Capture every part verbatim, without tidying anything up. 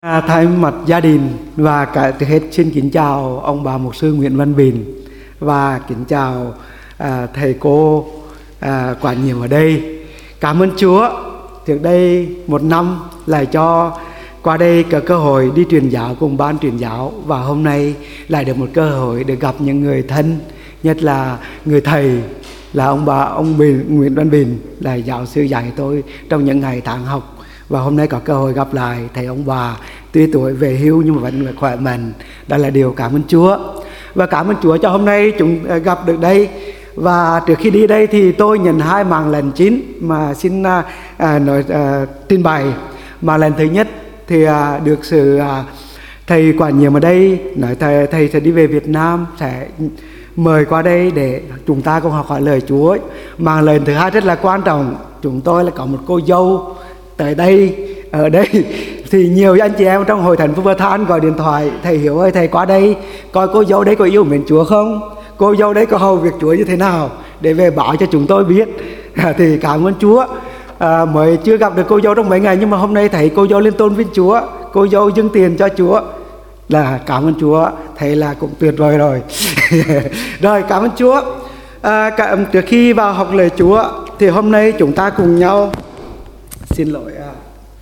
À, thay mặt gia đình và cả trước hết xin kính chào ông bà mục sư Nguyễn Văn Bình và kính chào à, thầy cô à, quản nhiệm ở đây. Cảm ơn Chúa, trước đây một năm lại cho qua đây có cơ hội đi truyền giáo cùng ban truyền giáo, và hôm nay lại được một cơ hội được gặp những người thân, nhất là người thầy là ông bà ông Bình, Nguyễn Văn Bình, là giáo sư dạy tôi trong những ngày tháng học. Và hôm nay có cơ hội gặp lại thầy ông bà tuy tuổi về hưu nhưng mà vẫn khỏe mạnh. Đó là điều cảm ơn Chúa. Và cảm ơn Chúa cho hôm nay chúng gặp được đây. Và trước khi đi đây thì tôi nhận hai mạng lệnh chính mà xin à, nói à, tin bày. Mạng lệnh thứ nhất thì à, được sự à, thầy quản nhiệm ở đây nói thầy, thầy sẽ đi về Việt Nam, sẽ mời qua đây để chúng ta cùng học hỏi lời Chúa. Mạng lệnh thứ hai rất là quan trọng, chúng tôi là có một cô dâu tới đây, ở đây thì nhiều anh chị em trong hội thánh Phước Vơ Than gọi điện thoại: thầy Hiếu ơi, thầy qua đây coi cô dâu đấy có yêu mến Chúa không, cô dâu đấy có hầu việc Chúa như thế nào, để về báo cho chúng tôi biết. Thì cảm ơn Chúa, à, mới chưa gặp được cô dâu trong mấy ngày, nhưng mà hôm nay thấy cô dâu lên tôn vinh Chúa, cô dâu dâng tiền cho Chúa, là cảm ơn Chúa, thấy là cũng tuyệt vời rồi. Rồi, cảm ơn Chúa. À, cả, trước khi vào học lời Chúa thì hôm nay chúng ta cùng nhau xin lỗi à.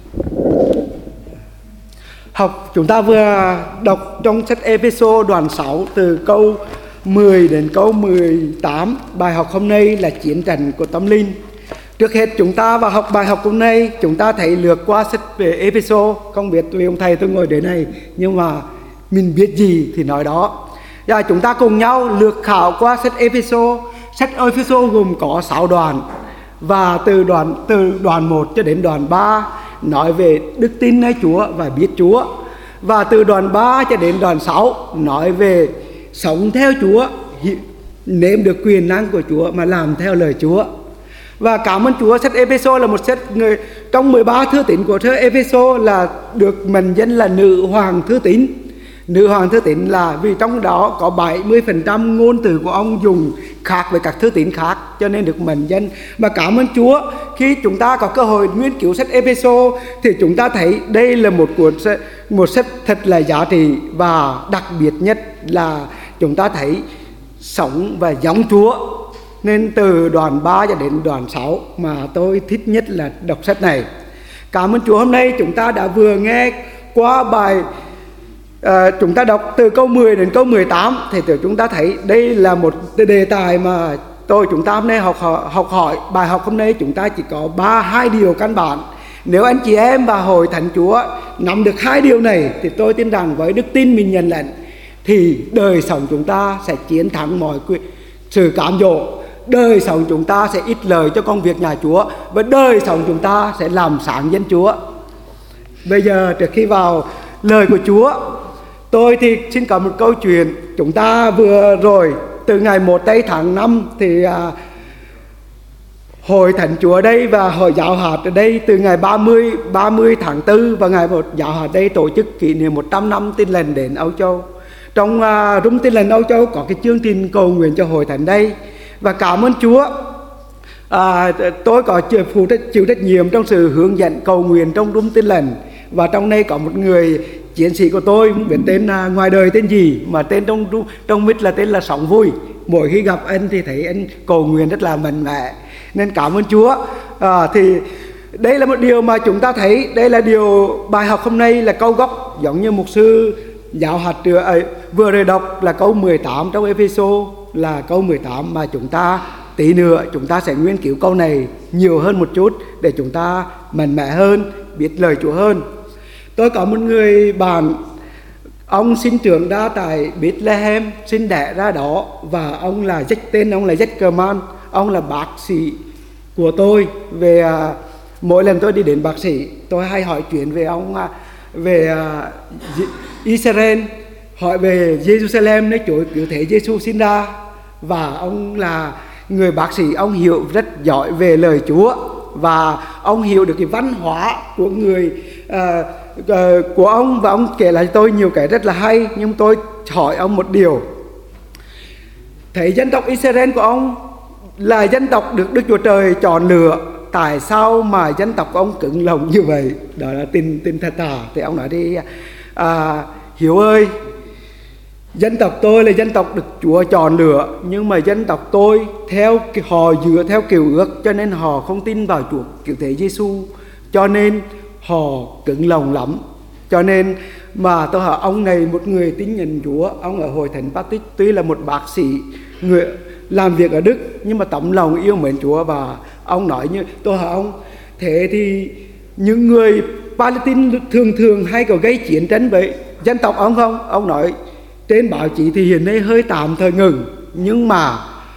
Học chúng ta vừa đọc trong sách Ê-phê-sô đoạn sáu từ câu mười đến câu mười tám. Bài học hôm nay là chiến tranh của tâm linh. Trước hết chúng ta vào học bài học hôm nay, chúng ta thấy lược qua sách về Ê-phê-sô. Không biết vì ông thầy tôi ngồi đến này, nhưng mà mình biết gì thì nói đó. Và chúng ta cùng nhau lược khảo qua sách Ê-phê-sô. Sách Ê-phê-sô gồm có sáu đoạn, và từ đoạn từ đoạn một cho đến đoạn ba nói về đức tin nơi Chúa và biết Chúa, và từ đoạn ba cho đến đoạn sáu nói về sống theo Chúa, nếm được quyền năng của Chúa mà làm theo lời Chúa. Và cảm ơn Chúa, sách Ê-phê-sô là một sách người trong mười ba thư tín của sách Ê-phê-sô là được mệnh danh là nữ hoàng thư tín. Nữ hoàng thư tín là vì trong đó có bảy mươi phần trăm ngôn từ của ông dùng khác với các thư tín khác, cho nên được mệnh danh. Và cảm ơn Chúa, khi chúng ta có cơ hội nghiên cứu sách Ê-phê-sô thì chúng ta thấy đây là một cuốn sách, một sách thật là giá trị, và đặc biệt nhất là chúng ta thấy sống và giống Chúa. Nên từ đoạn ba cho đến đoạn sáu mà tôi thích nhất là đọc sách này. Cảm ơn Chúa, hôm nay chúng ta đã vừa nghe qua bài À, chúng ta đọc từ câu mười đến câu mười tám thì chúng ta thấy đây là một đề tài mà tôi chúng ta hôm nay học, học hỏi. Bài học hôm nay chúng ta chỉ có ba hai điều căn bản. Nếu anh chị em và hội thánh Chúa nắm được hai điều này thì tôi tin rằng với đức tin mình nhận lệnh thì đời sống chúng ta sẽ chiến thắng mọi sự cám dỗ, đời sống chúng ta sẽ ít lời cho công việc nhà Chúa, và đời sống chúng ta sẽ làm sáng dân Chúa. Bây giờ trước khi vào lời của Chúa, tôi thì xin có một câu chuyện. Chúng ta vừa rồi từ ngày một tây tháng năm thì à, hội thánh Chúa ở đây và hội giáo hạt ở đây từ ngày ba mươi tháng tư và ngày một giáo hạt đây tổ chức kỷ niệm một trăm năm Tin Lành đến Âu Châu. Trong à, Rung Tin Lành Âu Châu có cái chương trình cầu nguyện cho hội thánh đây, và cảm ơn Chúa, à, tôi có chịu phụ trách chịu trách nhiệm trong sự hướng dẫn cầu nguyện trong Rung Tin Lành. Và trong đây có một người chiến sĩ của tôi, không biết tên à, ngoài đời tên gì, mà tên trong trong mít là tên là Sống Vui. Mỗi khi gặp anh thì thấy anh cầu nguyện rất là mạnh mẽ, nên cảm ơn Chúa. À, thì đây là một điều mà chúng ta thấy, đây là điều bài học hôm nay là câu gốc, giống như mục sư giáo hạt à, vừa rồi đọc là câu mười tám trong Ê-phê-sô, là câu mười tám mà chúng ta tí nữa chúng ta sẽ nghiên cứu câu này nhiều hơn một chút để chúng ta mạnh mẽ hơn, biết lời Chúa hơn. Tôi có một người bạn, ông sinh trưởng ra tại Bethlehem, sinh đẻ ra đó, và ông là Jack, tên ông là Jack Kerman. Ông là bác sĩ của tôi. Về à, mỗi lần tôi đi đến bác sĩ, tôi hay hỏi chuyện về ông, à, về à, Israel, hỏi về Jerusalem nơi chỗ cứu thế Giêsu sinh ra. Và ông là người bác sĩ, ông hiểu rất giỏi về lời Chúa, và ông hiểu được cái văn hóa của người à, của ông, và ông kể lại cho tôi nhiều cái rất là hay. Nhưng tôi hỏi ông một điều, thấy dân tộc Israel của ông là dân tộc được Đức Chúa Trời chọn lựa tại sao mà dân tộc của ông cứng lòng như vậy. Đó là tin tin thật thà. Thì ông nói đi, à, Hiếu ơi, dân tộc tôi là dân tộc được Chúa chọn lựa, nhưng mà dân tộc tôi theo họ dựa theo kiểu ước, cho nên họ không tin vào Chúa Cứu Thế Giêsu, cho nên họ cứng lòng lắm. Cho nên mà tôi hỏi ông này, một người tín nhận Chúa, ông ở hội thánh Baptist, tuy là một bác sĩ người làm việc ở Đức, nhưng mà tấm lòng yêu mến Chúa. Và ông nói như tôi hỏi ông, thế thì những người Palestine thường thường hay có gây chiến tranh với dân tộc ông không? Ông nói trên báo chí thì hiện nay hơi tạm thời ngừng, nhưng mà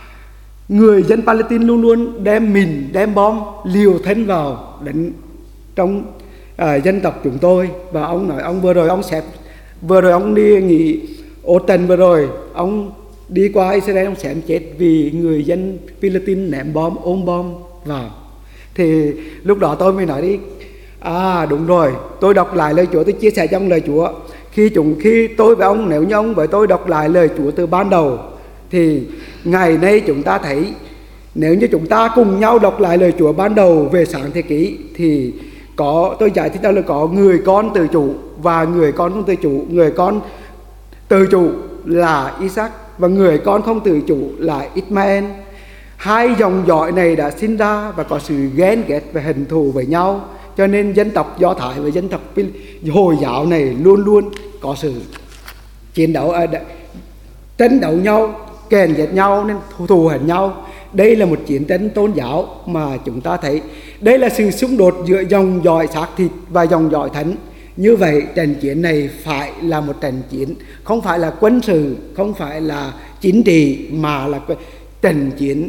người dân Palestine luôn luôn đem mìn, đem bom liều thân vào đánh trong à, dân tộc chúng tôi. Và ông nói ông vừa rồi ông sẽ vừa rồi ông đi nghỉ Ô Trần, vừa rồi ông đi qua Israel, ông xem chết vì người dân Philippines ném bom, ôm bom vào. Thì lúc đó tôi mới nói đi, à đúng rồi, tôi đọc lại lời Chúa, tôi chia sẻ trong lời Chúa. Khi chúng khi tôi và ông, nếu như ông với tôi đọc lại lời Chúa từ ban đầu, thì ngày nay chúng ta thấy, nếu như chúng ta cùng nhau đọc lại lời Chúa ban đầu về sáng thế kỷ, thì có, tôi giải thích là có người con tự chủ và người con không tự chủ. Người con tự chủ là Isaac và người con không tự chủ là Ismael. Hai dòng dõi này đã sinh ra và có sự ghen ghét và hận thù với nhau, cho nên dân tộc Do Thái và dân tộc Hồi giáo này luôn luôn có sự chiến đấu, à, tranh đấu nhau, kèn ghét nhau nên thù hận nhau. Đây là một chiến tranh tôn giáo mà chúng ta thấy. Đây là sự xung đột giữa dòng dõi xác thịt và dòng dõi thánh. Như vậy trận chiến này phải là một trận chiến, không phải là quân sự, không phải là chính trị, mà là trận chiến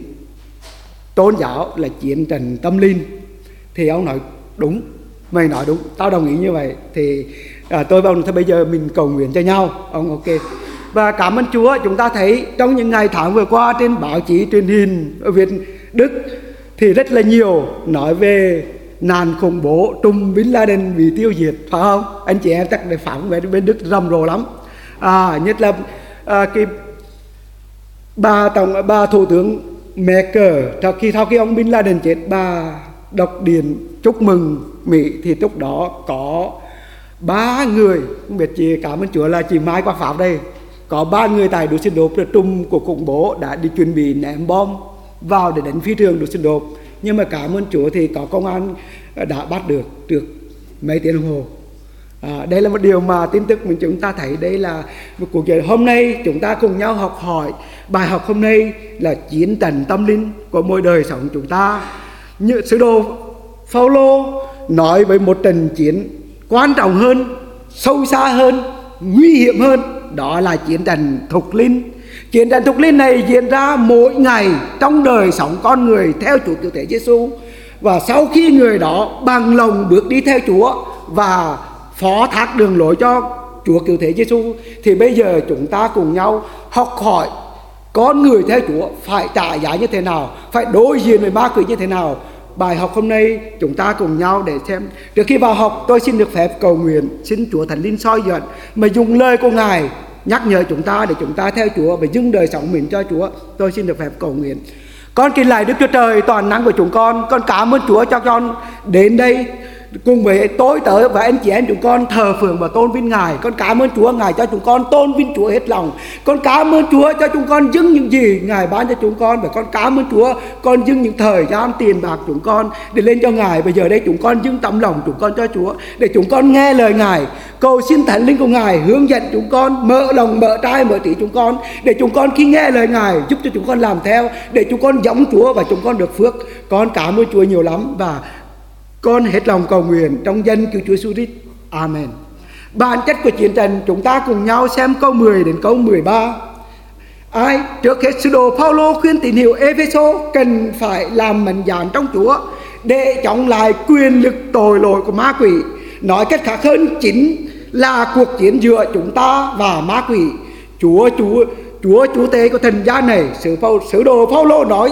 tôn giáo, là chiến trận tâm linh. Thì ông nói đúng, mày nói đúng, tao đồng ý như vậy. Thì à, tôi và ông, bây giờ mình cầu nguyện cho nhau. Ông ok. Và cảm ơn Chúa, chúng ta thấy trong những ngày tháng vừa qua trên báo chí truyền hình ở Việt Đức thì rất là nhiều nói về nạn khủng bố Trùm Bin Laden bị tiêu diệt, phải không? Anh chị em chắc để phản về bên Đức rầm rộ lắm. À, nhất là à, cái bà tổng bà thủ tướng Merkel, sau khi sau khi ông Bin Laden chết, bà đọc điện chúc mừng Mỹ, thì lúc đó có ba người, không biết chị, cảm ơn Chúa là chị Mai qua Pháp đây, có ba người tại Düsseldorf, trùm của khủng bố đã đi chuẩn bị ném bom vào để đánh phi trường Düsseldorf, nhưng mà cảm ơn Chúa thì có công an đã bắt được trước mấy tiếng đồng hồ. À, đây là một điều mà tin tức mình chúng ta thấy, đây là một cuộc chiến. Hôm nay chúng ta cùng nhau học hỏi bài học hôm nay là chiến trận tâm linh của mỗi đời sống chúng ta. Như sứ đồ Phaolô nói với một trận chiến quan trọng hơn, sâu xa hơn, nguy hiểm hơn, đó là chiến trận thuộc linh. Chiến trận thuộc linh này diễn ra mỗi ngày trong đời sống con người theo Chúa Cứu Thế Giêsu. Và sau khi người đó bằng lòng bước đi theo Chúa và phó thác đường lối cho Chúa Cứu Thế Giêsu, thì bây giờ chúng ta cùng nhau học hỏi con người theo Chúa phải trả giá như thế nào, phải đối diện với ma quỷ như thế nào. Bài học hôm nay chúng ta cùng nhau để xem. Trước khi vào học, tôi xin được phép cầu nguyện, xin Chúa Thánh Linh soi dẫn mà dùng lời của Ngài nhắc nhở chúng ta để chúng ta theo Chúa và dâng đời sống mình cho Chúa. Tôi xin được phép cầu nguyện. Con kính lạy Đức Chúa Trời toàn năng của chúng con, con cảm ơn Chúa cho con đến đây cùng với tôi tớ và anh chị em chúng con thờ phượng và tôn vinh Ngài. Con cảm ơn Chúa, Ngài cho chúng con tôn vinh Chúa hết lòng. Con cảm ơn Chúa cho chúng con dâng những gì Ngài ban cho chúng con. Và con cảm ơn Chúa, con dâng những thời gian tiền bạc chúng con để lên cho Ngài. Bây giờ đây chúng con dâng tấm lòng chúng con cho Chúa để chúng con nghe lời Ngài. Cầu xin Thánh Linh của Ngài hướng dẫn chúng con, mở lòng, mở trái, mở trí chúng con, để chúng con khi nghe lời Ngài giúp cho chúng con làm theo, để chúng con giống Chúa và chúng con được phước. Con cảm ơn Chúa nhiều lắm và con hết lòng cầu nguyện trong danh Cứu Chúa Jesus Christ. Amen. Bản chất của chiến trận chúng ta cùng nhau xem câu mười đến câu mười ba. Ai? Trước hết sứ đồ Phaolô khuyên tín hữu Ê-phê-sô cần phải làm mạnh dạn trong Chúa để chống lại quyền lực tội lỗi của ma quỷ. Nói cách khác hơn chính là cuộc chiến giữa chúng ta và ma quỷ. Chúa Chúa Chúa Chúa tể của thần gian này, sứ, sứ đồ Phaolô nói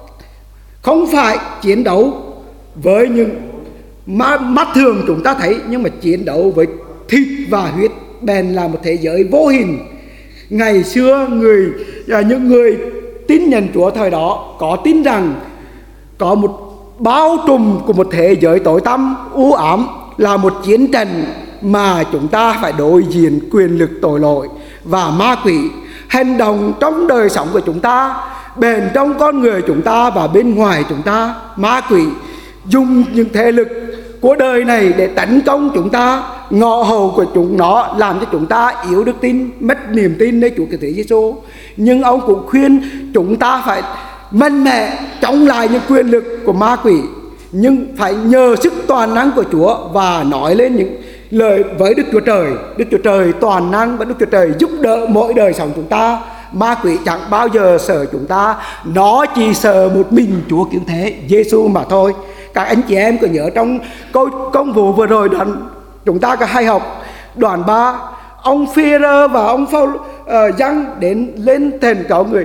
không phải chiến đấu với những Mà mắt thường chúng ta thấy, nhưng mà chiến đấu với thịt và huyết, bèn là một thế giới vô hình. Ngày xưa người những người tin nhận Chúa thời đó có tin rằng có một bao trùm của một thế giới tối tăm u ám, là một chiến tranh mà chúng ta phải đối diện quyền lực tội lỗi và ma quỷ hành động trong đời sống của chúng ta, bên trong con người chúng ta và bên ngoài chúng ta. Ma quỷ dùng những thế lực của đời này để tấn công chúng ta, ngõ hầu của chúng nó làm cho chúng ta yếu đức tin, mất niềm tin nơi Chúa Cứu Thế Giêsu. Nhưng ông cũng khuyên chúng ta phải mạnh mẽ chống lại những quyền lực của ma quỷ, nhưng phải nhờ sức toàn năng của Chúa và nói lên những lời với Đức Chúa Trời. Đức Chúa Trời toàn năng và Đức Chúa Trời giúp đỡ mỗi đời sống chúng ta. Ma quỷ chẳng bao giờ sợ chúng ta, nó chỉ sợ một mình Chúa Cứu Thế Giêsu mà thôi. Các anh chị em có nhớ trong câu công vụ vừa rồi đoạn chúng ta có hay học đoạn ba, ông Phi-rơ và ông Phao uh, Giăng đến lên thềm cáo người: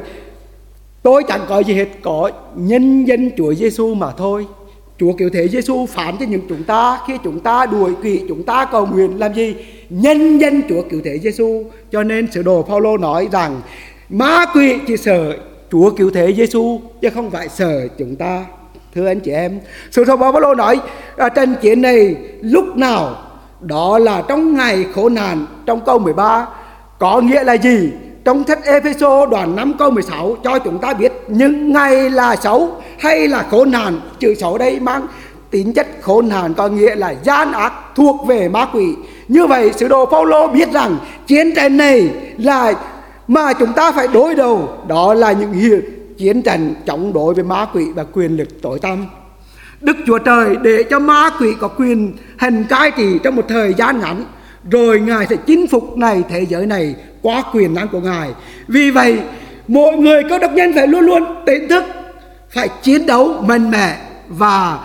tôi chẳng có gì hết, có nhân dân Chúa Giêsu mà thôi. Chúa Cứu Thế Giêsu phán cho những chúng ta khi chúng ta đuổi quỷ, chúng ta cầu nguyện làm gì? Nhân dân Chúa Cứu Thế Giêsu. Cho nên sứ đồ Phaolô nói rằng ma quỷ chỉ sợ Chúa Cứu Thế Giêsu chứ không phải sợ chúng ta. Thưa anh chị em, sứ đồ Phaolô nói à, trận chiến này lúc nào đó là trong ngày khổ nạn. Trong câu mười ba có nghĩa là gì? Trong sách Ê-phê-sô đoạn năm câu mười sáu cho chúng ta biết những ngày là xấu hay là khổ nạn. Chữ xấu đây mang tính chất khổ nạn, có nghĩa là gian ác, thuộc về ma quỷ. Như vậy sứ đồ Phaolô biết rằng chiến tranh này là mà chúng ta phải đối đầu, đó là những hiệp chiến tranh chống đối với ma quỷ và quyền lực tối tăm. Đức Chúa Trời để cho ma quỷ có quyền hành cai trị trong một thời gian ngắn, rồi Ngài sẽ chinh phục này thế giới này qua quyền năng của Ngài. Vì vậy mỗi người cơ đốc nhân phải luôn luôn tỉnh thức, phải chiến đấu mạnh mẽ và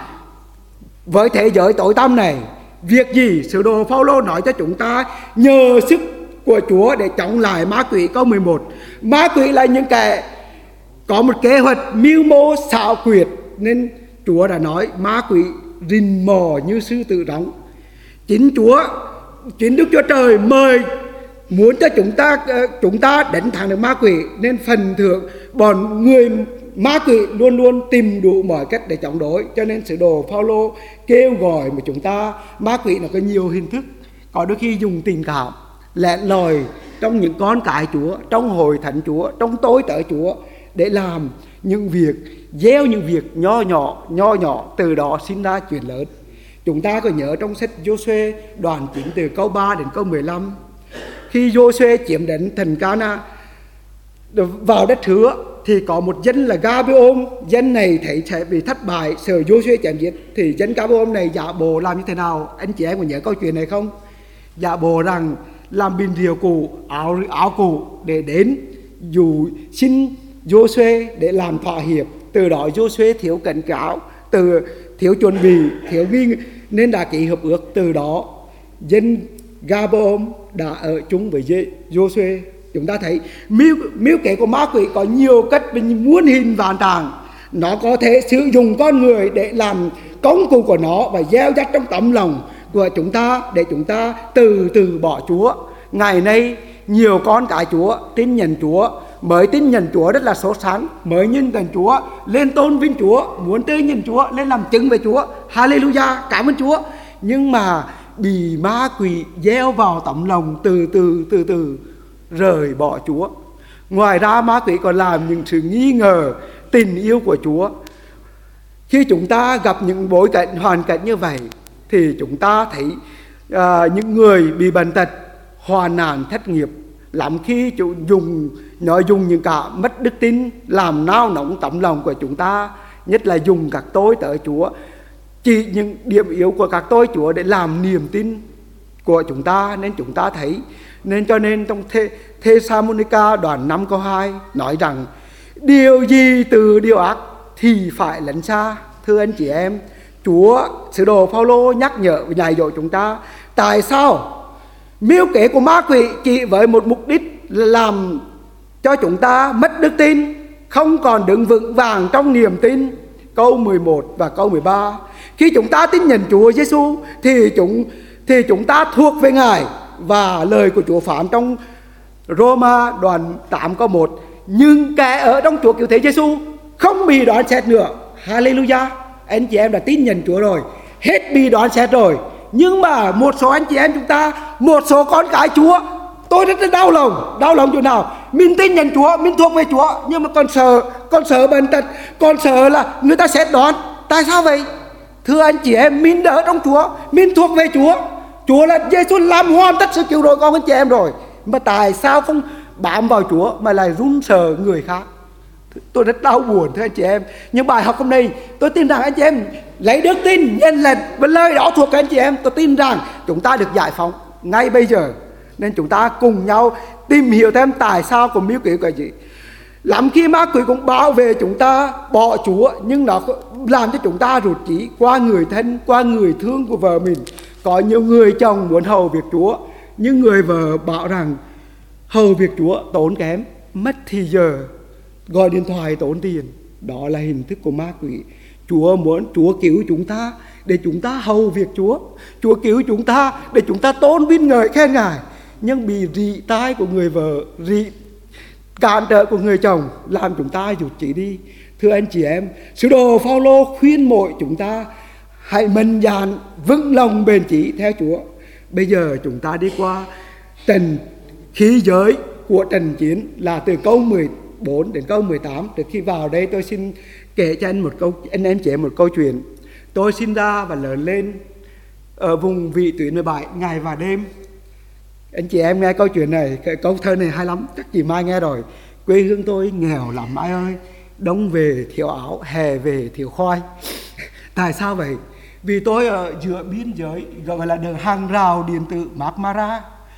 với thế giới tối tăm này. Việc gì sứ đồ Phaolô nói cho chúng ta nhờ sức của Chúa để chống lại ma quỷ. Câu mười một, ma quỷ là những kẻ có một kế hoạch mưu mô xảo quyệt, nên Chúa đã nói ma quỷ rình mò như sư tử rống. Chính Chúa, chính Đức Chúa Trời mời muốn cho chúng ta chúng ta đánh thắng được ma quỷ, nên phần thưởng bọn người ma quỷ luôn luôn tìm đủ mọi cách để chống đối. Cho nên sứ đồ Phaolô kêu gọi mà chúng ta, ma quỷ nó có nhiều hình thức, có đôi khi dùng tình cảm lẹn lòi trong những con cái Chúa, trong hội thánh Chúa, trong tối tớ Chúa, để làm những việc, gieo những việc nho nhỏ, nho nhỏ, từ đó sinh ra chuyện lớn. Chúng ta có nhớ trong sách Giô-suê đoạn chín từ câu ba đến câu mười lăm, khi Giô-suê chiếm đến thành Ca-na vào đất hứa, thì có một dân là Ga-bê-ôn. Dân này thấy sẽ bị thất bại, sợ Giô-suê chém giết, thì dân Ga-bê-ôn này giả bộ làm như thế nào? Anh chị em có nhớ câu chuyện này không? Giả bộ rằng làm bình rượu cũ, áo áo cũ để đến dù xin Giô-suê để làm thỏa hiệp. Từ đó Giô-suê thiếu cảnh cáo, từ thiếu chuẩn bị, thiếu nghi nên đã ký hiệp ước. Từ đó dân Ga-bê-ôn đã ở chung với Giô-suê. Chúng ta thấy mưu, mưu kế của ma quỷ có nhiều cách mình muôn hình vạn trạng. Nó có thể sử dụng con người để làm công cụ của nó và gieo rắc trong tấm lòng của chúng ta để chúng ta từ từ bỏ Chúa. Ngày nay nhiều con cái Chúa tin nhận Chúa, mới tin nhận Chúa rất là sốt sắng, mới nhìn nhận Chúa lên tôn vinh Chúa, muốn tư nhìn Chúa, lên làm chứng về Chúa. Hallelujah, cảm ơn Chúa. Nhưng mà bị ma quỷ gieo vào tấm lòng, từ từ từ từ rời bỏ Chúa. Ngoài ra ma quỷ còn làm những sự nghi ngờ tình yêu của Chúa. Khi chúng ta gặp những bối cảnh, hoàn cảnh như vậy, thì chúng ta thấy uh, những người bị bệnh tật, hoàn nạn, thất nghiệp, lắm khi chủ dùng nói dùng những cả mất đức tin làm nao nóng tấm lòng của chúng ta, nhất là dùng các tôi tớ Chúa, chỉ những điểm yếu của các tôi Chúa để làm niềm tin của chúng ta. Nên chúng ta thấy, nên cho nên trong Thê, Thê-sa-mô-ni-ca đoạn năm câu hai nói rằng điều gì từ điều ác thì phải lánh xa. Thưa anh chị em, Chúa, sứ đồ Phaolô nhắc nhở và dạy dỗ chúng ta tại sao mưu kế của ma quỷ chỉ với một mục đích là làm cho chúng ta mất đức tin, không còn đứng vững vàng trong niềm tin. Câu mười một và câu mười ba, khi chúng ta tin nhận Chúa Giêsu thì chúng thì chúng ta thuộc về Ngài. Và lời của Chúa phán trong Roma đoạn tám câu một, nhưng kẻ ở trong Chúa Cứu Thế Giêsu không bị đoán xét nữa. Hallelujah. anh chị em đã tin nhận Chúa rồi, hết bị đoán xét rồi. Nhưng mà một số anh chị em chúng ta, một số con cái Chúa, tôi rất là đau lòng. Đau lòng chỗ nào? Mình tin nhận Chúa, mình thuộc về Chúa, nhưng mà còn sợ, còn sợ bệnh tật, còn sợ là người ta xét đoán. Tại sao vậy? Thưa anh chị em, mình đỡ trong Chúa, mình thuộc về Chúa. Chúa là Giê-xu làm hoàn tất sự cứu rỗi con anh chị em rồi. Mà tại sao không bám vào Chúa mà lại run sợ người khác? Tôi rất đau buồn thưa anh chị em. Nhưng bài học hôm nay tôi tin rằng anh chị em lấy đức tin, nhận lệnh và lời đó thuộc các anh chị em. Tôi tin rằng chúng ta được giải phóng ngay bây giờ. Nên chúng ta cùng nhau tìm hiểu thêm tại sao của miêu kỷ cái gì. Lắm khi ma quỷ cũng bảo vệ chúng ta bỏ Chúa, nhưng nó làm cho chúng ta rụt chỉ qua người thân, qua người thương của vợ mình. Có nhiều người chồng muốn hầu việc Chúa, nhưng người vợ bảo rằng hầu việc Chúa tốn kém, mất thì giờ, gọi điện thoại tốn tiền. Đó là hình thức của ma quỷ. Chúa muốn Chúa cứu chúng ta để chúng ta hầu việc Chúa. Chúa cứu chúng ta để chúng ta tôn vinh ngợi khen Ngài. Nhưng bị rị tai của người vợ, rị cản trở của người chồng làm chúng ta rụt chỉ đi. Thưa anh chị em, sứ đồ Phao-lô khuyên mọi chúng ta hãy mạnh dạn vững lòng bền chí theo Chúa. Bây giờ chúng ta đi qua trận khí giới của trận chiến là từ câu mười bốn đến câu mười tám. Trước khi vào đây tôi xin kể cho anh một câu, anh em chị em một câu chuyện. Tôi sinh ra và lớn lên ở vùng vị tuyến mười bảy, ngày và đêm. Anh chị em nghe câu chuyện này, cái câu thơ này hay lắm, chắc chị Mai nghe rồi. Quê hương tôi nghèo lắm ai ơi, đông về thiếu áo, hè về thiếu khoai. Tại sao vậy? Vì tôi ở giữa biên giới, gọi là đường hàng rào điện tử Marmara.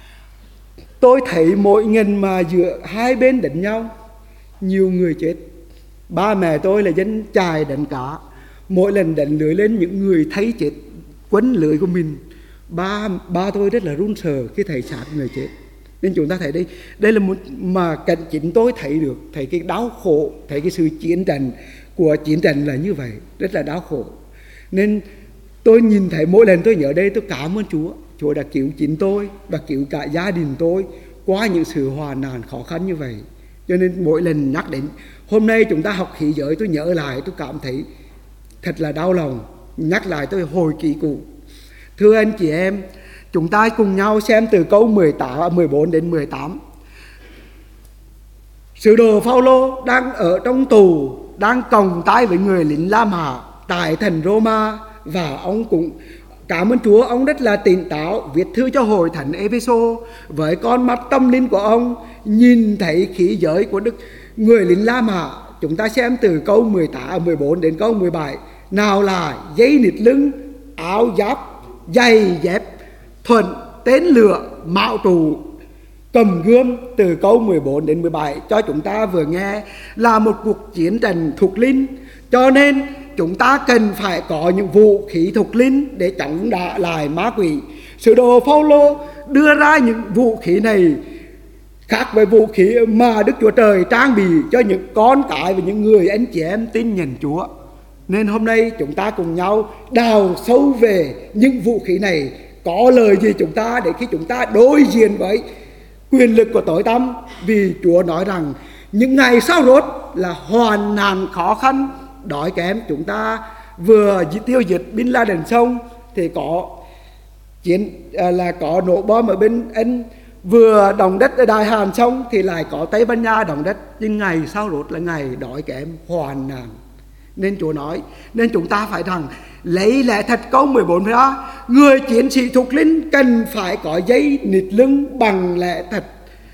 Tôi thấy mỗi lần mà giữa hai bên đánh nhau, nhiều người chết. Ba mẹ tôi là dân chài đánh cá, mỗi lần đánh lưới lên những người thấy chết quấn lưới của mình. Ba, ba tôi rất là run sợ khi thấy xác người chết. Nên chúng ta thấy đây, đây là một mà cảnh chính tôi thấy được, thấy cái đau khổ, thấy cái sự chiến tranh của chiến tranh là như vậy, rất là đau khổ. Nên tôi nhìn thấy mỗi lần tôi nhớ đây tôi cảm ơn Chúa. Chúa đã cứu chính tôi và cứu cả gia đình tôi qua những sự hoạn nạn khó khăn như vậy. Cho nên mỗi lần nhắc đến hôm nay chúng ta học khí giới, tôi nhớ lại tôi cảm thấy thật là đau lòng. Nhắc lại tôi hồi ký cụ. Thưa anh chị em, chúng ta cùng nhau xem từ câu mười tám, mười bốn đến mười tám. Sứ đồ Phao-lô đang ở trong tù, đang còng tay với người lính Lam Hạ tại thành Roma, và ông cũng cảm ơn Chúa, ông rất là tỉnh táo viết thư cho hội thánh Ê-phê-sô. Với con mắt tâm linh của ông nhìn thấy khí giới của Đức người lính Lam Hạ. Chúng ta xem từ câu mười tám, mười bốn đến câu mười bảy. Nào là dây nịt lưng, áo giáp, giày dép, thuận, tên lửa, mạo trụ, cầm gươm. Từ câu mười bốn đến mười bảy cho chúng ta vừa nghe là một cuộc chiến tranh thuộc linh. Cho nên chúng ta cần phải có những vũ khí thuộc linh để chống đỡ lại ma quỷ. Sứ đồ Phao-lô đưa ra những vũ khí này khác với vũ khí mà Đức Chúa Trời trang bị cho những con cái và những người anh chị em tin nhận Chúa. Nên hôm nay chúng ta cùng nhau đào sâu về những vũ khí này, có lời gì chúng ta để khi chúng ta đối diện với quyền lực của tối tăm. Vì Chúa nói rằng những ngày sau rốt là hoàn nạn khó khăn, đói kém. Chúng ta vừa tiêu diệt Bin Laden xong thì có chiến là có nổ bom ở bên Anh, vừa động đất ở Đại Hàn xong thì lại có Tây Ban Nha động đất. Nhưng ngày sau rốt là ngày đói kém hoàn nạn. Nên Chúa nói, nên chúng ta phải rằng lấy lẽ thật câu mười bốn ra, người chiến sĩ thuộc linh cần phải có dây nịt lưng bằng lẽ thật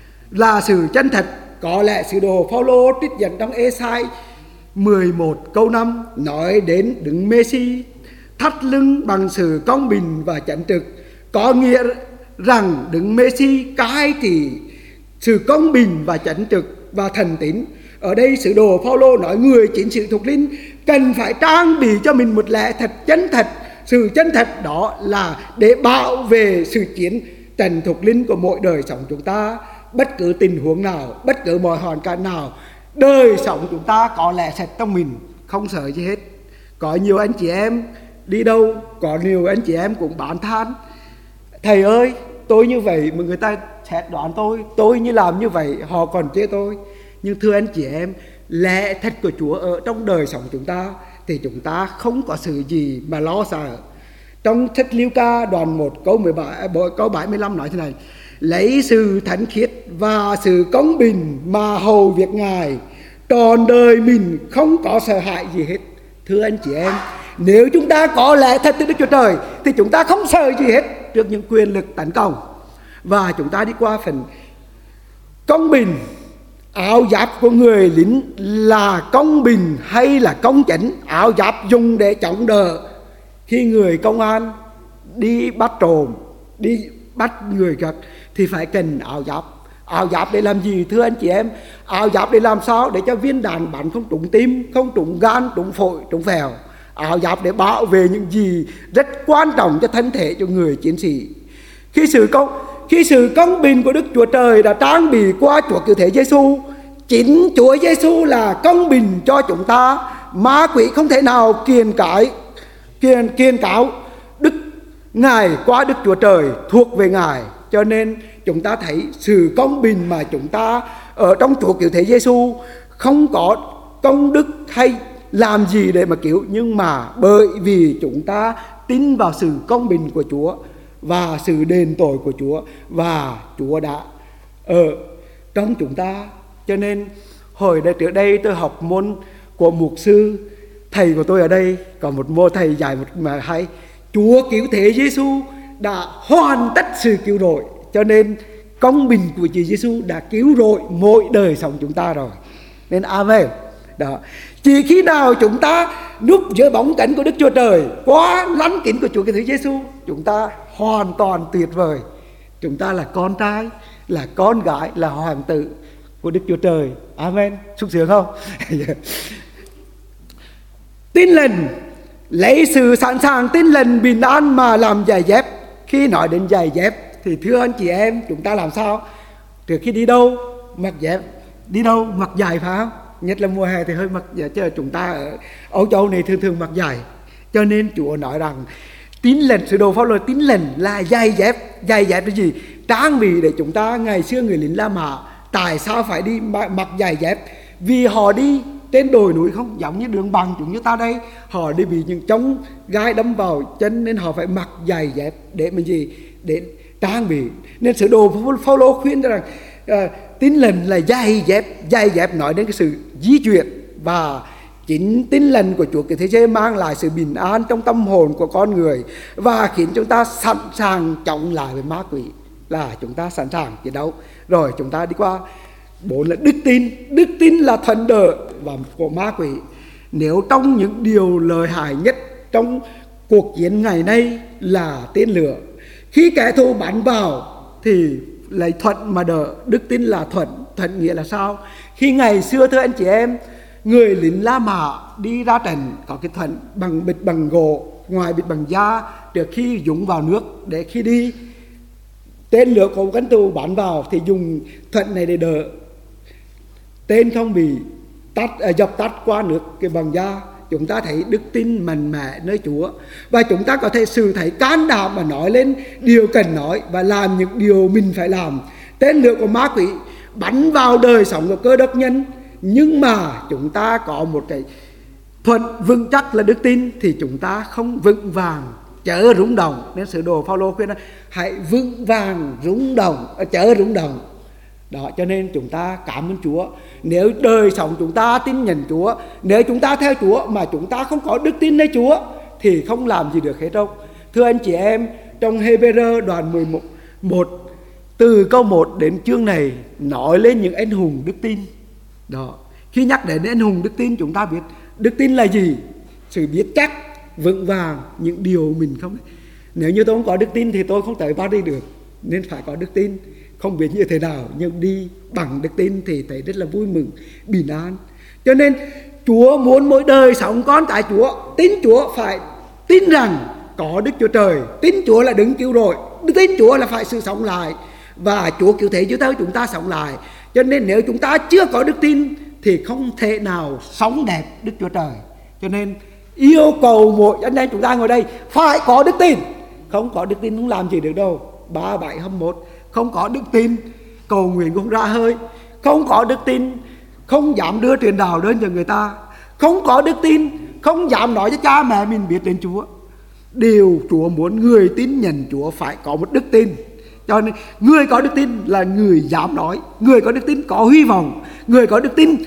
là sự chân thật. Có lẽ sứ đồ Phao-lô trích dẫn trong Ê-sai mười một câu năm nói đến đứng Messi thắt lưng bằng sự công bình và chánh trực, có nghĩa rằng đứng Messi cai trị sự công bình và chánh trực và thần tín. Ở đây sứ đồ Phao-lô nói người chiến sĩ thuộc linh cần phải trang bị cho mình một lẽ thật chân thật. Sự chân thật đó là để bảo vệ sự chiến tranh thuộc linh của mỗi đời sống chúng ta. Bất cứ tình huống nào, bất cứ mọi hoàn cảnh nào, đời sống chúng ta có lẽ sạch trong mình, không sợ gì hết. Có nhiều anh chị em đi đâu, có nhiều anh chị em cũng bán than: thầy ơi, tôi như vậy mà người ta xét đoán tôi, tôi như làm như vậy họ còn chê tôi. Nhưng thưa anh chị em, lẽ thật của Chúa ở trong đời sống chúng ta thì chúng ta không có sự gì mà lo sợ. Trong sách Liêu Ca đoạn một câu mười bảy, câu bảy mươi lăm nói thế này: lấy sự thánh khiết và sự công bình mà hầu việc Ngài, trọn đời mình không có sợ hãi gì hết. Thưa anh chị em, nếu chúng ta có lẽ thật từ Đức Chúa Trời thì chúng ta không sợ gì hết trước những quyền lực tấn công. Và chúng ta đi qua phần công bình. Áo giáp của người lính là công bình hay là công chính? Áo giáp dùng để chống đỡ khi người công an đi bắt trộm, đi bắt người gật thì phải cần áo giáp. Áo giáp để làm gì thưa anh chị em? Áo giáp để làm sao? Để cho viên đạn bắn không trúng tim, không trúng gan, trúng phổi, trúng phèo. Áo giáp để bảo vệ những gì rất quan trọng cho thân thể, cho người chiến sĩ. Khi sự công khi sự công bình của Đức Chúa Trời đã trang bị qua Chúa Cứu Thế Giêsu, chính Chúa Giêsu là công bình cho chúng ta. Ma quỷ không thể nào kiền cãi kiền kiên cáo Đức Ngài qua Đức Chúa Trời, thuộc về Ngài. Cho nên chúng ta thấy sự công bình mà chúng ta ở trong Chúa Cứu Thế Giêsu không có công đức hay làm gì để mà cứu, nhưng mà bởi vì chúng ta tin vào sự công bình của Chúa và sự đền tội của Chúa, và Chúa đã ở trong chúng ta. Cho nên hồi đây trước đây tôi học môn của mục sư, thầy của tôi ở đây có một môn thầy dạy một mà hay: Chúa Cứu Thế Giêsu đã hoàn tất sự cứu rỗi. Cho nên công bình của Chúa Giêsu đã cứu rỗi mỗi đời sống chúng ta rồi. Nên amen. Đó. Chỉ khi nào chúng ta núp dưới bóng cánh của Đức Chúa Trời, qua lánh kính của Chúa Cứu Thế Giêsu, chúng ta hoàn toàn tuyệt vời. Chúng ta là con trai, là con gái, là hoàng tử của Đức Chúa Trời. Amen. Sung sướng không? Tin lành, lấy sự sẵn sàng tin lành bình an mà làm giày dép. Khi nói đến giày dép thì thưa anh chị em, chúng ta làm sao? Trước khi đi đâu mặc dép, đi đâu mặc giày phải không? Nhất là mùa hè thì hơi mặc giày, chứ chúng ta ở Âu Châu này thường thường mặc giày. Cho nên Chúa nói rằng tín lành, sứ đồ Phao-lô tín lành là giày dép. Giày dép là gì? Trang bị để chúng ta. Ngày xưa người lính La Mã tại sao phải đi mặc giày dép? Vì họ đi trên đồi núi không giống như đường bằng chúng như ta đây, họ đi bị những trống gai đâm vào chân nên họ phải mặc giày dép để mà gì? Để trang bị. Nên sứ đồ Phao-lô khuyên rằng à, tín lành là giày dép. Giày dép nói đến cái sự di chuyển, và chính tín lành của Chúa Cứu Thế Giêsu mang lại sự bình an trong tâm hồn của con người và khiến chúng ta sẵn sàng chống lại với ma quỷ, là chúng ta sẵn sàng chiến đấu. Rồi chúng ta đi qua bốn là đức tin. Đức tin là thần đỡ và của ma quỷ. Nếu trong những điều lợi hại nhất trong cuộc chiến ngày nay là tên lửa, khi kẻ thù bắn vào thì lấy thuận mà đỡ. Đức tin là thuận. Thuận nghĩa là sao? Khi ngày xưa thưa anh chị em, người lính La Mã đi ra trận có cái thuận bằng bịch bằng gỗ, ngoài bịch bằng da, trước khi dũng vào nước, để khi đi tên lửa của cánh tù bắn vào thì dùng thuận này để đỡ tên không bị tắt, à, dập tắt qua nước cái bằng da. Chúng ta thấy đức tin mạnh mẽ nơi Chúa, và chúng ta có thể sự thấy can đảm mà nói lên điều cần nói và làm những điều mình phải làm. Tên lửa của ma quỷ bắn vào đời sống của cơ đốc nhân, nhưng mà chúng ta có một cái thuận vững chắc là đức tin thì chúng ta không vững vàng chớ rung động. Nên sứ đồ Phao-lô khuyên là hãy vững vàng rung động, chớ rung động. Đó, cho nên chúng ta cảm ơn Chúa. Nếu đời sống chúng ta tin nhận Chúa, nếu chúng ta theo Chúa mà chúng ta không có đức tin nơi Chúa thì không làm gì được hết đâu. Thưa anh chị em, trong Hê-bê-rơ đoạn mười một, từ câu một đến chương này nói lên những anh hùng đức tin. Đó, khi nhắc đến anh hùng đức tin, chúng ta biết đức tin là gì? Sự biết chắc, vững vàng những điều mình không. Nếu như tôi không có đức tin thì tôi không tới Paris được, nên phải có đức tin. Không biết như thế nào nhưng đi bằng đức tin thì thấy rất là vui mừng, bình an. Cho nên Chúa muốn mỗi đời sống con cái Chúa tin Chúa phải tin rằng có Đức Chúa Trời, tin Chúa là đứng cứu rỗi, tin Chúa là phải sự sống lại, và Chúa cứu thế Chúa theo chúng ta sống lại. Cho nên nếu chúng ta chưa có đức tin thì không thể nào sống đẹp Đức Chúa Trời. Cho nên yêu cầu mỗi anh em chúng ta ngồi đây phải có đức tin. Không có đức tin không làm gì được đâu. Ba bảy hâm một không có đức tin cầu nguyện cũng ra hơi, không có đức tin không dám đưa truyền đạo đến cho người ta, không có đức tin không dám nói cho cha mẹ mình biết đến Chúa. Điều Chúa muốn người tin nhận Chúa phải có một đức tin. Cho nên người có đức tin là người dám nói, người có đức tin có hy vọng, người có đức tin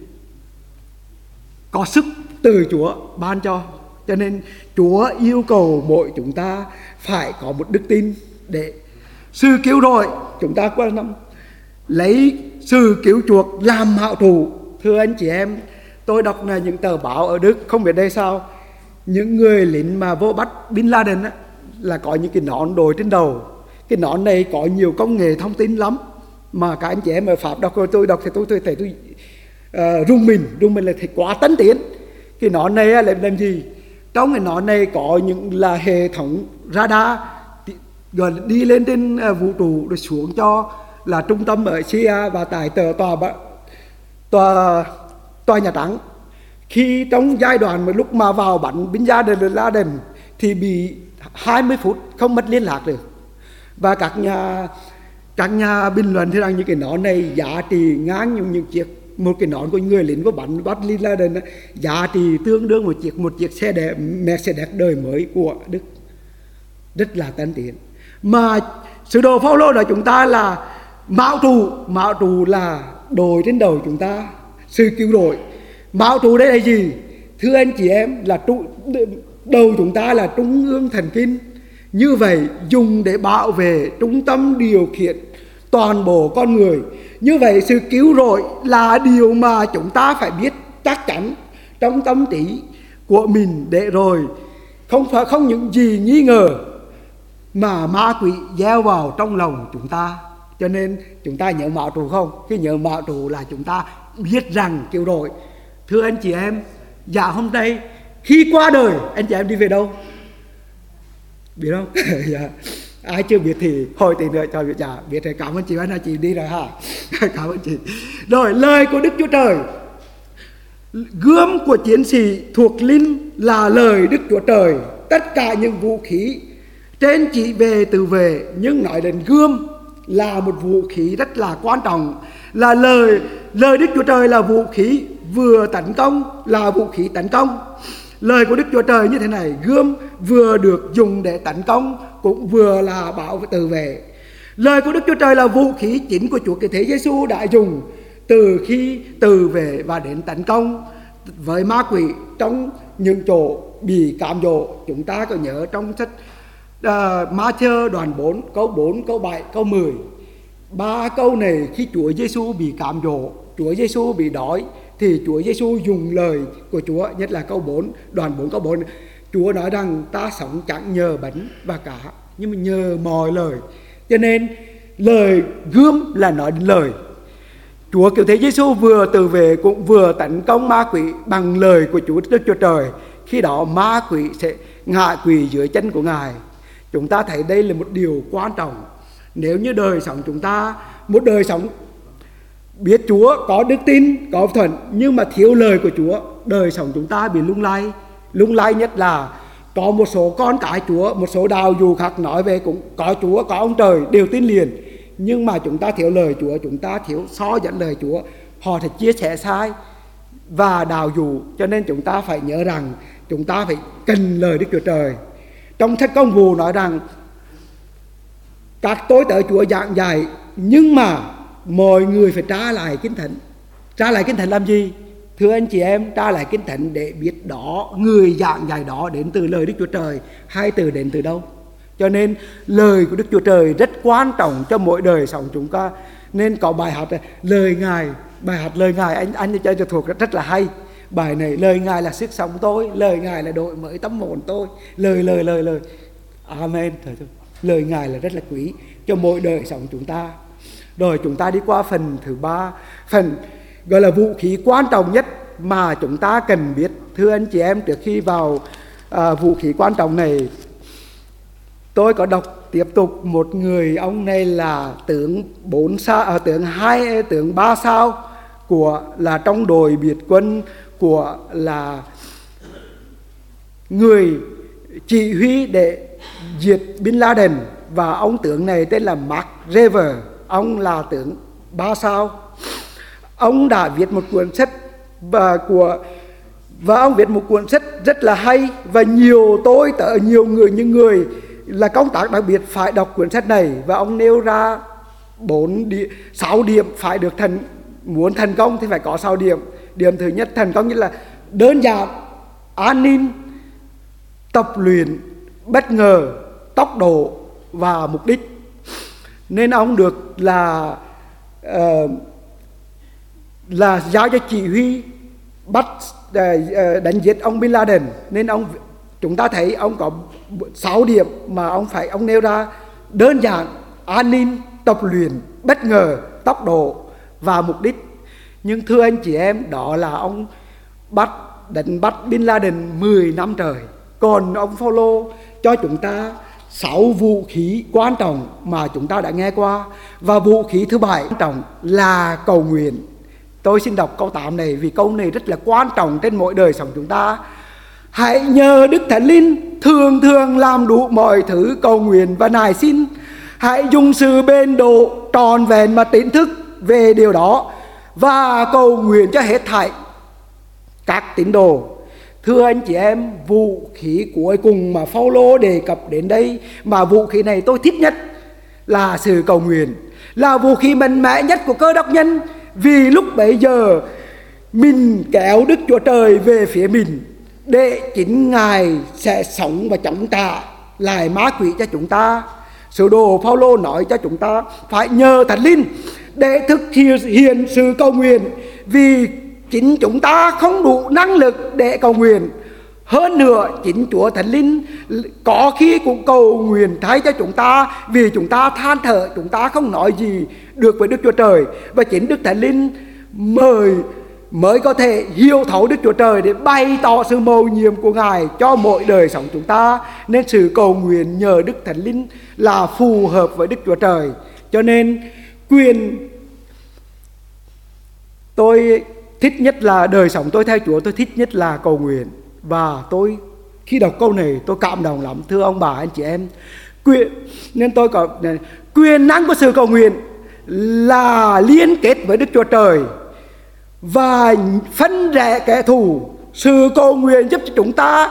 có sức từ Chúa ban cho. Cho nên Chúa yêu cầu mỗi chúng ta phải có một đức tin để sự cứu rỗi. Chúng ta quan tâm lấy sự cứu chuộc làm mạo thủ. Thưa anh chị em, tôi đọc là những tờ báo ở Đức, không biết đây sao, những người lính mà vô bắt Bin Laden á, là có những cái nón đội trên đầu. Cái nón này có nhiều công nghệ thông tin lắm, mà các anh chị em ở Pháp đọc rồi tôi đọc thì tôi, tôi thấy tôi uh, rung mình, rung mình là thấy quá tân tiến. Cái nón này là làm gì? Trong cái nón này có những là hệ thống radar gọi là đi lên trên uh, vũ trụ rồi xuống cho là trung tâm ở Syria và tại tờ tòa tòa tòa Nhà Trắng. Khi trong giai đoạn mà lúc mà vào bắn Bin Laden thì bị hai mươi phút không mất liên lạc được. Và các nhà các nhà bình luận thì rằng những cái nón này giá trị ngang những, những chiếc một cái nón của người lính có bắn bắt Bin Laden giá trị tương đương một chiếc một chiếc xe đẹp Mercedes đời mới của Đức, rất là tân tiến. Mà sứ đồ Phaolô nói chúng ta là mạo trụ, mạo trụ là đội trên đầu chúng ta, sự cứu rỗi. Mạo trụ đây là gì? Thưa anh chị em, là trụ, đầu chúng ta là trung ương thần kinh. Như vậy dùng để bảo vệ trung tâm điều khiển toàn bộ con người. Như vậy sự cứu rỗi là điều mà chúng ta phải biết chắc chắn trong tâm trí của mình, để rồi không phải không những gì nghi ngờ mà ma quỷ gieo vào trong lòng chúng ta. Cho nên chúng ta nhớ mạo trụ không? Khi nhớ mạo trụ là chúng ta biết rằng cứu rỗi. Thưa anh chị em, dạ hôm nay khi qua đời anh chị em đi về đâu? Biết không? Dạ. Ai chưa biết thì hồi tí nữa cho biết. Dạ biết rồi, cảm ơn chị anh chị đi rồi ha. Cảm ơn chị. Rồi lời của Đức Chúa Trời, gươm của chiến sĩ thuộc linh là lời Đức Chúa Trời. Tất cả những vũ khí trên chỉ về từ về, nhưng nói đến gươm là một vũ khí rất là quan trọng. Là lời lời Đức Chúa Trời là vũ khí vừa tấn công, là vũ khí tấn công. Lời của Đức Chúa Trời như thế này: gươm vừa được dùng để tấn công cũng vừa là bảo vệ tự vệ. Lời của Đức Chúa Trời là vũ khí chính của Chúa Cứu Thế Giêsu đã dùng từ khi tự vệ và đến tấn công với ma quỷ trong những chỗ bị cám dỗ. Chúng ta có nhớ trong sách uh, Ma-thi-ơ đoạn bốn câu bốn, câu bảy, câu mười. Ba câu này khi Chúa Giêsu bị cám dỗ, Chúa Giêsu bị đói, thì Chúa Giêsu dùng lời của Chúa, nhất là câu bốn, đoạn bốn câu bốn. Chúa nói rằng ta sống chẳng nhờ bánh và cá, nhưng mà nhờ mọi lời. Cho nên lời gươm là nói đến lời. Chúa Cứu Thế Giêsu vừa tự vệ cũng vừa tấn công ma quỷ bằng lời của Chúa Đức Chúa Trời. Khi đó ma quỷ sẽ ngã quỳ dưới chân của Ngài. Chúng ta thấy đây là một điều quan trọng. Nếu như đời sống chúng ta, một đời sống biết Chúa, có đức tin, có thuận, nhưng mà thiếu lời của Chúa, đời sống chúng ta bị lung lay. Lung lay nhất là có một số con cái Chúa, một số đạo dù khác nói về cũng có Chúa, có ông trời, đều tin liền. Nhưng mà chúng ta thiếu lời Chúa, chúng ta thiếu so dẫn lời Chúa, họ sẽ chia sẻ sai và đạo dụ. Cho nên chúng ta phải nhớ rằng chúng ta phải cần lời Đức Chúa Trời. Trong sách Công vụ nói rằng các tôi tớ Chúa giảng dạy, nhưng mà mọi người phải trả lại Kinh Thánh. Trả lại Kinh Thánh làm gì? Thưa anh chị em, trả lại Kinh Thánh để biết đó người giảng dạy đó đến từ lời Đức Chúa Trời hay từ đến từ đâu. Cho nên lời của Đức Chúa Trời rất quan trọng cho mỗi đời sống chúng ta. Nên có bài hát lời Ngài, bài hát lời Ngài anh anh chơi cho thuộc rất, rất là hay. Bài này lời Ngài là sức sống tôi, lời Ngài là đổi mới tâm hồn tôi. Lời lời lời lời. Amen. Lời Ngài là rất là quý cho mỗi đời sống chúng ta. Rồi chúng ta đi qua phần thứ ba, phần gọi là vũ khí quan trọng nhất mà chúng ta cần biết. Thưa anh chị em, trước khi vào à, vũ khí quan trọng này, tôi có đọc tiếp tục một người, ông này là tướng bốn sao, à, tướng hai, tướng ba sao của là trong đội biệt quân của là người chỉ huy để diệt Bin Laden, và ông tướng này tên là Mark Rever. Ông là tướng ba sao. Ông đã viết một cuốn sách và của Và ông viết một cuốn sách rất là hay, và nhiều tôi tới nhiều người những người là công tác đặc biệt phải đọc cuốn sách này. Và ông nêu ra bốn điểm, sáu điểm phải được thành muốn thành công thì phải có sáu điểm. Điểm thứ nhất, thành công như là đơn giản, an ninh, tập luyện, bất ngờ, tốc độ và mục đích. Nên ông được là uh, là giao cho chỉ huy bắt uh, đánh giết ông Bin Laden. Nên ông chúng ta thấy ông có sáu điểm mà ông phải ông nêu ra: đơn giản, an ninh, tập luyện, bất ngờ, tốc độ và mục đích. Nhưng thưa anh chị em, đó là ông bắt đánh bắt Bin Laden mười năm trời. Còn ông Phaolô cho chúng ta sáu vũ khí quan trọng mà chúng ta đã nghe qua. Và vũ khí thứ bảy quan trọng là cầu nguyện. Tôi xin đọc câu tám này vì câu này rất là quan trọng trên mỗi đời sống chúng ta. Hãy nhờ Đức Thánh Linh thường thường làm đủ mọi thứ cầu nguyện và nài xin. Hãy dùng sự bền độ tròn vẹn mà tỉnh thức về điều đó và cầu nguyện cho hết thảy các tín đồ. Thưa anh chị em, vũ khí cuối cùng mà Phaolô đề cập đến đây, mà vũ khí này tôi thích nhất là sự cầu nguyện, là vũ khí mạnh mẽ nhất của Cơ Đốc nhân. Vì lúc bấy giờ mình kéo Đức Chúa Trời về phía mình, để chính Ngài sẽ sống và chống trả lại ma quỷ cho chúng ta. Sứ đồ Phaolô nói cho chúng ta phải nhờ Thánh Linh để thực hiện sự cầu nguyện, vì chính chúng ta không đủ năng lực để cầu nguyện. Hơn nữa, chính Chúa Thánh Linh có khi cũng cầu nguyện thay cho chúng ta, vì chúng ta than thở, chúng ta không nói gì được với Đức Chúa Trời. Và chính Đức Thánh Linh mời mới có thể hiểu thấu Đức Chúa Trời để bày tỏ sự mầu nhiệm của Ngài cho mỗi đời sống chúng ta. Nên sự cầu nguyện nhờ Đức Thánh Linh là phù hợp với Đức Chúa Trời. Cho nên quyền tôi thích nhất là đời sống tôi theo Chúa, tôi thích nhất là cầu nguyện. Và tôi khi đọc câu này tôi cảm động lắm, thưa ông bà anh chị em. Quyền nên tôi có quyền năng của sự cầu nguyện là liên kết với Đức Chúa Trời và phân rẽ kẻ thù. Sự cầu nguyện giúp cho chúng ta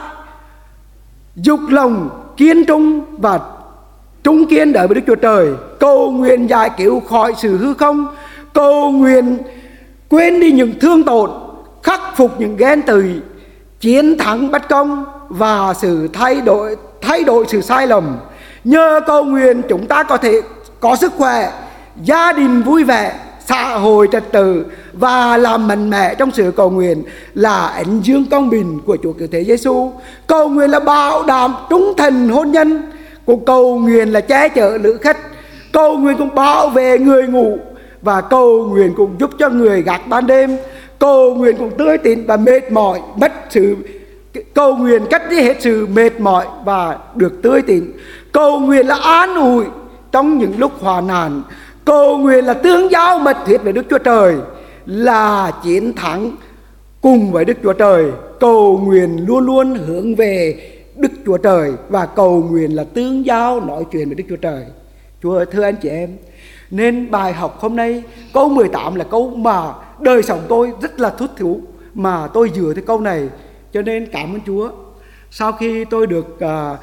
dục lòng kiên trung và trung kiên đợi với Đức Chúa Trời. Cầu nguyện giải cứu khỏi sự hư không, cầu nguyện quên đi những thương tổn, khắc phục những ghen tị, chiến thắng bất công và sự thay đổi thay đổi sự sai lầm. Nhờ cầu nguyện chúng ta có thể có sức khỏe, gia đình vui vẻ, xã hội trật tự và làm mạnh mẽ trong sự cầu nguyện là ánh dương công bình của Chúa Cứu Thế Giêsu. Cầu nguyện là bảo đảm trung thành hôn nhân, cũng cầu nguyện là che chở lữ khách, cầu nguyện cũng bảo vệ người ngủ, và cầu nguyện cũng giúp cho người gác ban đêm. Cầu nguyện cũng tươi tỉnh và mệt mỏi, mất sự cầu nguyện cắt đi hết sự mệt mỏi và được tươi tỉnh. Cầu nguyện là an ủi trong những lúc hoạn nạn. Cầu nguyện là tương giao mật thiết với Đức Chúa Trời, là chiến thắng cùng với Đức Chúa Trời. Cầu nguyện luôn luôn hướng về Đức Chúa Trời, và cầu nguyện là tương giao nói chuyện với Đức Chúa Trời. Chúa thưa anh chị em, nên bài học hôm nay câu mười tám là câu mà đời sống tôi rất là thích thú, mà tôi dựa theo câu này. Cho nên cảm ơn Chúa. Sau khi tôi được uh,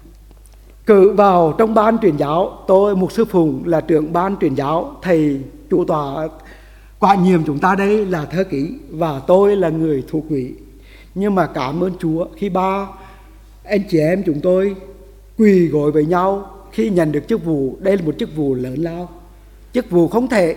cử vào trong ban truyền giáo, tôi mục sư Phùng là trưởng ban truyền giáo, thầy chủ tọa quản nhiệm chúng ta đây là thư ký, và tôi là người thủ quỹ. Nhưng mà cảm ơn Chúa khi ba anh chị em chúng tôi quỳ gối với nhau khi nhận được chức vụ. Đây là một chức vụ lớn lao, chức vụ không thể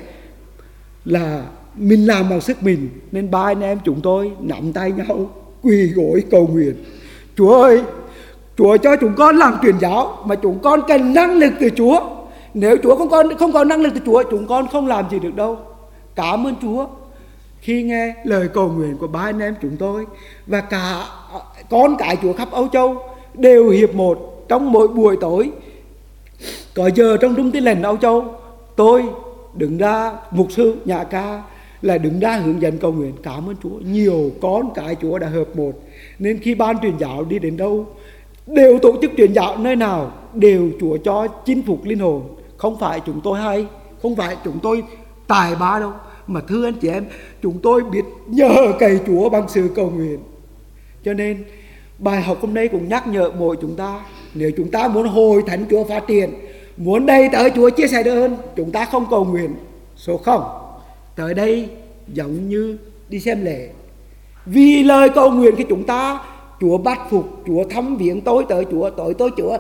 là mình làm bằng sức mình. Nên ba anh em chúng tôi nắm tay nhau quỳ gối cầu nguyện: Chúa ơi, Chúa cho chúng con làm truyền giáo, mà chúng con cần năng lực từ Chúa. Nếu Chúa không có, không có năng lực từ Chúa, chúng con không làm gì được đâu. Cảm ơn Chúa khi nghe lời cầu nguyện của ba anh em chúng tôi, và cả con cái Chúa khắp Âu Châu đều hiệp một. Trong mỗi buổi tối có giờ trong trung tin lành Âu Châu, tôi đứng ra, mục sư nhà ca là đứng ra hướng dẫn cầu nguyện. Cảm ơn Chúa, nhiều con cái Chúa đã hợp một. Nên khi ban truyền giáo đi đến đâu, đều tổ chức truyền giáo nơi nào, đều Chúa cho chinh phục linh hồn. Không phải chúng tôi hay, không phải chúng tôi tài ba đâu, mà thưa anh chị em, chúng tôi biết nhờ cậy Chúa bằng sự cầu nguyện. Cho nên bài học hôm nay cũng nhắc nhở mỗi chúng ta, nếu chúng ta muốn hội thánh Chúa phát triển, muốn đây tới Chúa chia sẻ được hơn, chúng ta không cầu nguyện. Số không, tới đây giống như đi xem lễ. Vì lời cầu nguyện khi chúng ta, Chúa bắt phục, Chúa thăm viếng tôi tới Chúa, tới tôi Chúa,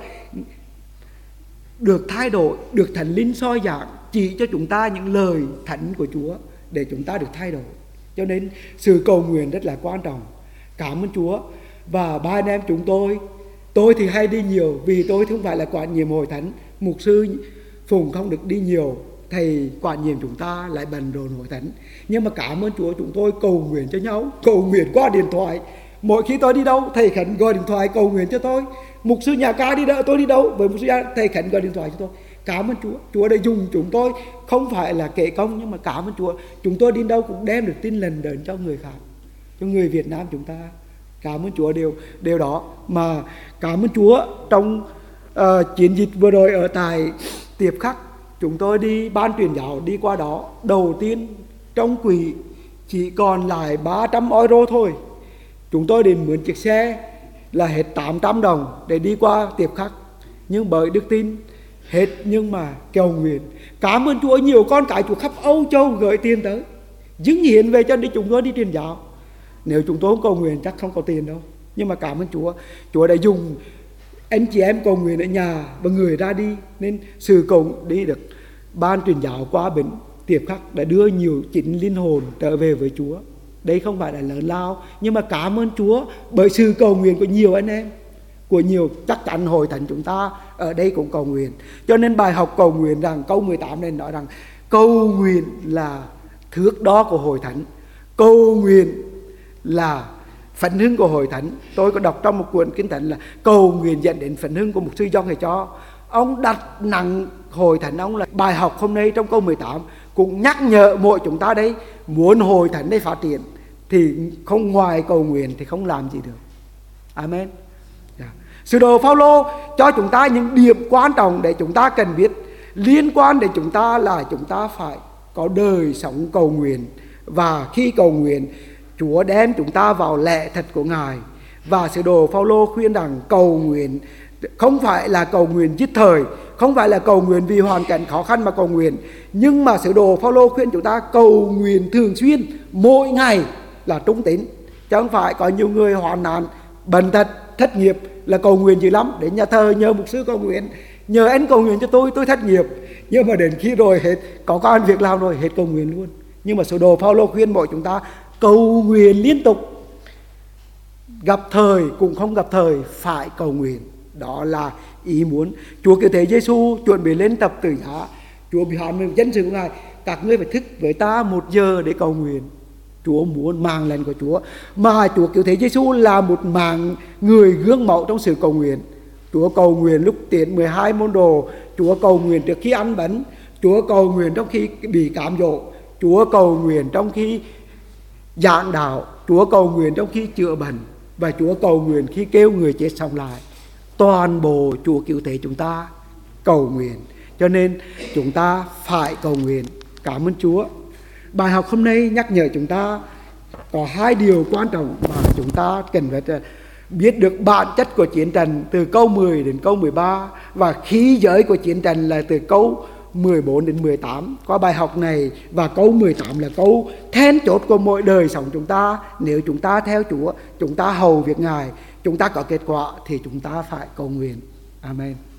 được thay đổi, được Thánh Linh soi giảng, chỉ cho chúng ta những lời thánh của Chúa để chúng ta được thay đổi. Cho nên sự cầu nguyện rất là quan trọng. Cảm ơn Chúa. Và ba anh em chúng tôi, tôi thì hay đi nhiều vì tôi không phải là quản nhiệm hội thánh. Mục sư Phùng không được đi nhiều, thầy quản nhiệm chúng ta lại bận rộn hội thánh. Nhưng mà cảm ơn Chúa, chúng tôi cầu nguyện cho nhau, cầu nguyện qua điện thoại. Mỗi khi tôi đi đâu, thầy Khánh gọi điện thoại cầu nguyện cho tôi. Mục sư nhà ca đi đâu, tôi đi đâu với mục sư nhà, thầy Khánh gọi điện thoại cho tôi. Cảm ơn Chúa, Chúa đã dùng chúng tôi, không phải là kể công, nhưng mà cảm ơn Chúa, chúng tôi đi đâu cũng đem được tin lành đến cho người khác, cho người Việt Nam chúng ta. Cảm ơn Chúa điều điều đó. Mà cảm ơn Chúa, trong uh, chiến dịch vừa rồi ở tại Tiệp Khắc, chúng tôi đi ban truyền giáo đi qua đó, đầu tiên trong quỹ chỉ còn lại ba trăm euro thôi. Chúng tôi định mượn chiếc xe là hết tám trăm đồng để đi qua Tiệp Khắc, nhưng bởi đức tin hết. Nhưng mà cầu nguyện, cảm ơn Chúa, nhiều con cái Chúa khắp Âu Châu gửi tiền tới dâng hiến về cho đi chúng tôi đi truyền giáo. Nếu chúng tôi không cầu nguyện chắc không có tiền đâu. Nhưng mà cảm ơn Chúa, Chúa đã dùng anh chị em cầu nguyện ở nhà và người ra đi, nên sự cầu đi được ban truyền giáo qua bến Tiệp Khắc đã đưa nhiều chính linh hồn trở về với Chúa. Đây không phải là lớn lao, nhưng mà cảm ơn Chúa bởi sự cầu nguyện của nhiều anh em, của nhiều, chắc chắn hội thánh chúng ta ở đây cũng cầu nguyện. Cho nên bài học cầu nguyện rằng câu mười tám này nói rằng cầu nguyện là thước đo của hội thánh, cầu nguyện là phấn hưng của hội thánh. Tôi có đọc trong một cuốn kinh thánh là cầu nguyện dẫn đến phấn hưng của mục sư John thầy cho. Ông đặt nặng hội thánh ông là bài học hôm nay trong câu mười tám cũng nhắc nhở mỗi chúng ta đây, muốn hội thánh đây phát triển thì không ngoài cầu nguyện thì không làm gì được. Amen. Yeah. Sứ đồ Phaolô cho chúng ta những điểm quan trọng để chúng ta cần biết, liên quan để chúng ta là chúng ta phải có đời sống cầu nguyện. Và khi cầu nguyện, Chúa đem chúng ta vào lẽ thật của Ngài. Và sứ đồ Phaolô khuyên rằng cầu nguyện không phải là cầu nguyện dứt thời, không phải là cầu nguyện vì hoàn cảnh khó khăn mà cầu nguyện, nhưng mà sứ đồ Phaolô khuyên chúng ta cầu nguyện thường xuyên, mỗi ngày là trung tín. Chứ không phải có nhiều người hoạn nạn, bệnh tật, thất nghiệp là cầu nguyện dữ lắm, đến nhà thờ nhờ mục sư cầu nguyện, nhờ anh cầu nguyện cho tôi, tôi thất nghiệp. Nhưng mà đến khi rồi hết có công ăn việc làm rồi hết cầu nguyện luôn. Nhưng mà sứ đồ Phaolô khuyên mỗi chúng ta cầu nguyện liên tục, gặp thời cũng không gặp thời phải cầu nguyện. Đó là ý muốn. Chúa cứu thế Giêsu chuẩn bị lên thập tự giá, Chúa bị hạn mình dân sự của Ngài, các ngươi phải thức với ta một giờ để cầu nguyện. Chúa muốn mạng lệnh của Chúa, mà Chúa cứu thế Giêsu là một mạng người gương mẫu trong sự cầu nguyện. Chúa cầu nguyện lúc tiến mười hai môn đồ, Chúa cầu nguyện trước khi ăn bánh, Chúa cầu nguyện trong khi bị cám dỗ, Chúa cầu nguyện trong khi giảng đạo, Chúa cầu nguyện trong khi chữa bệnh, và Chúa cầu nguyện khi kêu người chết sống lại. Toàn bộ Chúa cứu thế chúng ta cầu nguyện. Cho nên chúng ta phải cầu nguyện. Cảm ơn Chúa. Bài học hôm nay nhắc nhở chúng ta có hai điều quan trọng mà chúng ta cần phải biết được bản chất của chiến tranh từ câu mười đến câu mười ba, và khí giới của chiến tranh là từ câu mười bốn đến mười tám. Qua bài học này và câu mười tám là câu then chốt của mỗi đời sống chúng ta. Nếu chúng ta theo Chúa, chúng ta hầu việc Ngài, chúng ta có kết quả thì chúng ta phải cầu nguyện. Amen.